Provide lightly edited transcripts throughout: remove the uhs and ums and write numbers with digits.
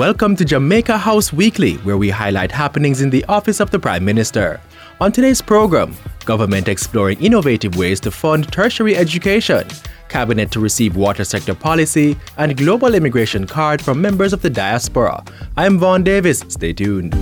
Welcome to Jamaica House Weekly, where we highlight happenings in the office of the Prime Minister. On today's program, government exploring innovative ways to fund tertiary education, cabinet to receive water sector policy, and global immigration card from members of the diaspora. I'm Vaughn Davis. Stay tuned.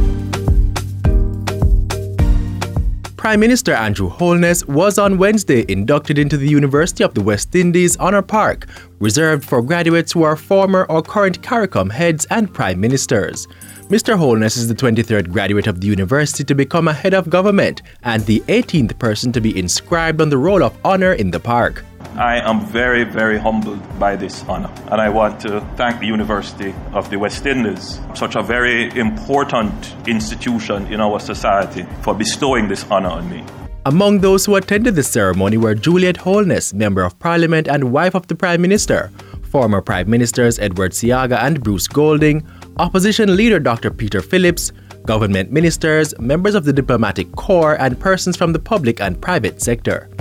Prime Minister Andrew Holness was on Wednesday inducted into the University of the West Indies Honour Park, reserved for graduates who are former or current CARICOM heads and prime ministers. Mr. Holness is the 23rd graduate of the university to become a head of government and the 18th person to be inscribed on the Roll of Honour in the park. I am very, very humbled by this honor, and I want to thank the University of the West Indies, such a very important institution in our society, for bestowing this honor on me. Among those who attended the ceremony were Juliet Holness, Member of Parliament and wife of the Prime Minister, former Prime Ministers Edward Seaga and Bruce Golding, Opposition Leader Dr. Peter Phillips, government ministers, members of the diplomatic corps, and persons from the public and private sector.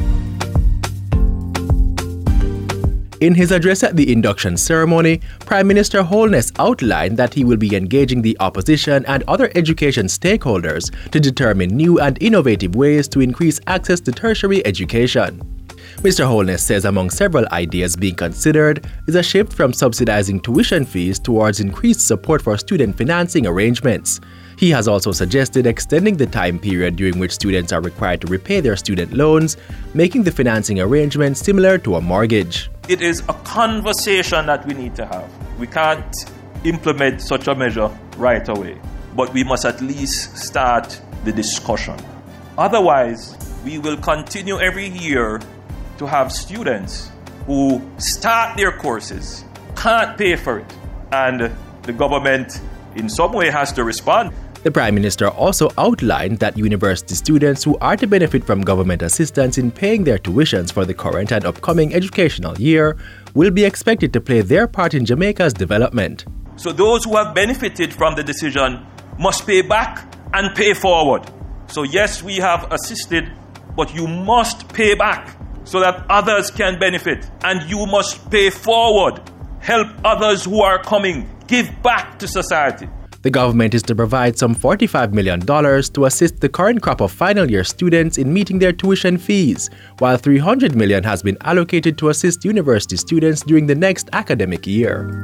In his address at the induction ceremony, Prime Minister Holness outlined that he will be engaging the opposition and other education stakeholders to determine new and innovative ways to increase access to tertiary education. Mr. Holness says among several ideas being considered is a shift from subsidizing tuition fees towards increased support for student financing arrangements. He has also suggested extending the time period during which students are required to repay their student loans, making the financing arrangement similar to a mortgage. It is a conversation that we need to have. We can't implement such a measure right away, but we must at least start the discussion. Otherwise, we will continue every year to have students who start their courses, can't pay for it, and the government in some way has to respond. The Prime Minister also outlined that university students who are to benefit from government assistance in paying their tuitions for the current and upcoming educational year will be expected to play their part in Jamaica's development. So those who have benefited from the decision must pay back and pay forward. So yes, we have assisted, but you must pay back so that others can benefit, and you must pay forward, help others who are coming, give back to society. The government is to provide some $45 million to assist the current crop of final year students in meeting their tuition fees, while $300 million has been allocated to assist university students during the next academic year.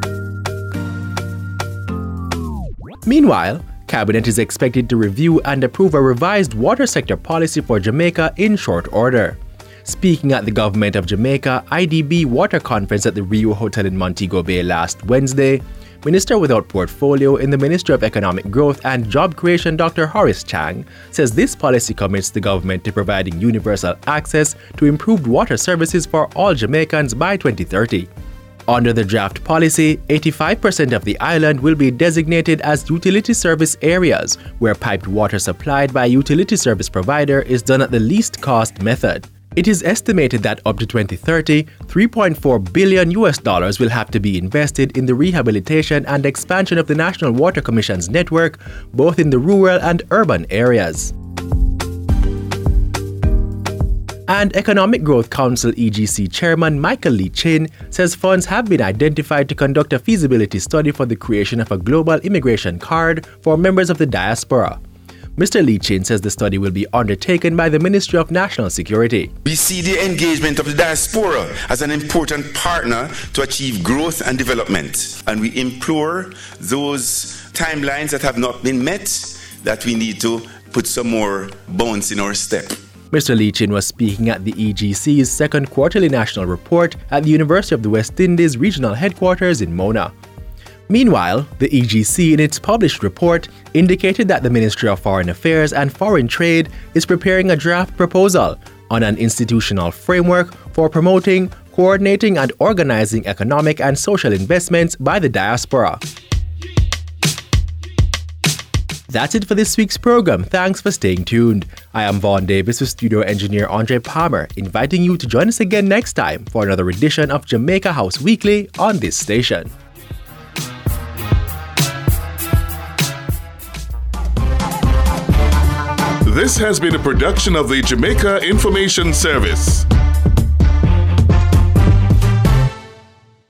Meanwhile, Cabinet is expected to review and approve a revised water sector policy for Jamaica in short order. Speaking at the Government of Jamaica IDB Water Conference at the Rio Hotel in Montego Bay last Wednesday, Minister without portfolio in the Ministry of Economic Growth and Job Creation Dr. Horace Chang says this policy commits the government to providing universal access to improved water services for all Jamaicans by 2030. Under the draft policy, 85% of the island will be designated as utility service areas, where piped water supplied by a utility service provider is done at the least cost method. It is estimated that up to 2030, $3.4 billion will have to be invested in the rehabilitation and expansion of the National Water Commission's network, both in the rural and urban areas. And Economic Growth Council EGC Chairman Michael Lee Chin says funds have been identified to conduct a feasibility study for the creation of a global immigration card for members of the diaspora. Mr. Lee Chin says the study will be undertaken by the Ministry of National Security. We see the engagement of the diaspora as an important partner to achieve growth and development. And we implore those timelines that have not been met, that we need to put some more bones in our step. Mr. Lee Chin was speaking at the EGC's second quarterly national report at the University of the West Indies regional headquarters in Mona. Meanwhile, the EGC in its published report indicated that the Ministry of Foreign Affairs and Foreign Trade is preparing a draft proposal on an institutional framework for promoting, coordinating and organizing economic and social investments by the diaspora. That's it for this week's program. Thanks for staying tuned. I am Vaughn Davis with studio engineer Andre Palmer, inviting you to join us again next time for another edition of Jamaica House Weekly on this station. This has been a production of the Jamaica Information Service.